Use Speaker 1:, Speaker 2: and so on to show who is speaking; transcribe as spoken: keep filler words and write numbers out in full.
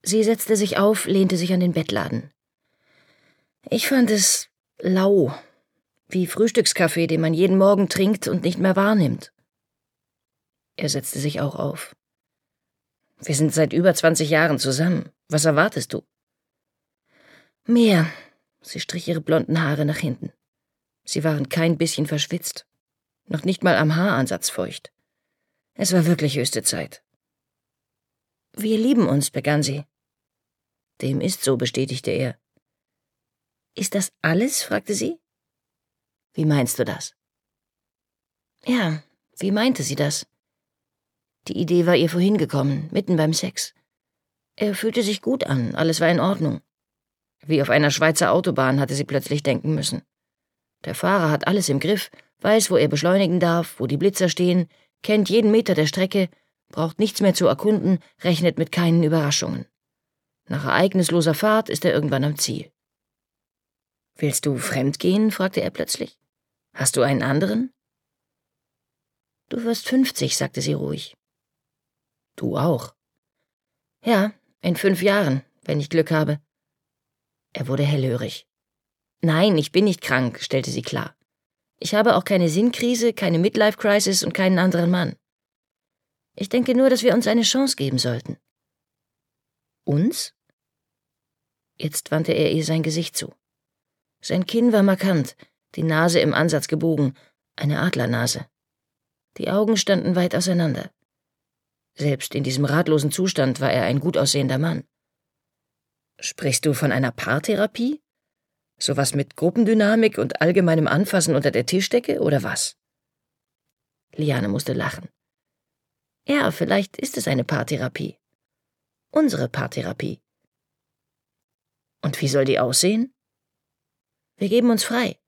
Speaker 1: Sie setzte sich auf, lehnte sich an den Bettladen. »Ich fand es lau, wie Frühstückskaffee, den man jeden Morgen trinkt und nicht mehr wahrnimmt.« Er setzte sich auch auf. »Wir sind seit über zwanzig Jahren zusammen. Was erwartest du?« »Mehr.« Sie strich ihre blonden Haare nach hinten. Sie waren kein bisschen verschwitzt, noch nicht mal am Haaransatz feucht. Es war wirklich höchste Zeit. »Wir lieben uns«, begann sie. »Dem ist so«, bestätigte er. »Ist das alles?«, fragte sie. »Wie meinst du das?« »Ja, wie meinte sie das?« Die Idee war ihr vorhin gekommen, mitten beim Sex. Er fühlte sich gut an, alles war in Ordnung. Wie auf einer Schweizer Autobahn hatte sie plötzlich denken müssen. Der Fahrer hat alles im Griff, weiß, wo er beschleunigen darf, wo die Blitzer stehen, kennt jeden Meter der Strecke, braucht nichts mehr zu erkunden, rechnet mit keinen Überraschungen. Nach ereignisloser Fahrt ist er irgendwann am Ziel. »Willst du fremdgehen?«, fragte er plötzlich. »Hast du einen anderen?« »Du wirst fünfzig«, sagte sie ruhig. »Du auch?« »Ja, in fünf Jahren, wenn ich Glück habe.« Er wurde hellhörig. »Nein, ich bin nicht krank«, stellte sie klar. »Ich habe auch keine Sinnkrise, keine Midlife-Crisis und keinen anderen Mann. Ich denke nur, dass wir uns eine Chance geben sollten.« »Uns?« Jetzt wandte er ihr sein Gesicht zu. Sein Kinn war markant, die Nase im Ansatz gebogen, eine Adlernase. Die Augen standen weit auseinander. Selbst in diesem ratlosen Zustand war er ein gut aussehender Mann. »Sprichst du von einer Paartherapie? Sowas mit Gruppendynamik und allgemeinem Anfassen unter der Tischdecke, oder was?« Liane musste lachen. »Ja, vielleicht ist es eine Paartherapie. Unsere Paartherapie.« »Und wie soll die aussehen?« »Wir geben uns frei.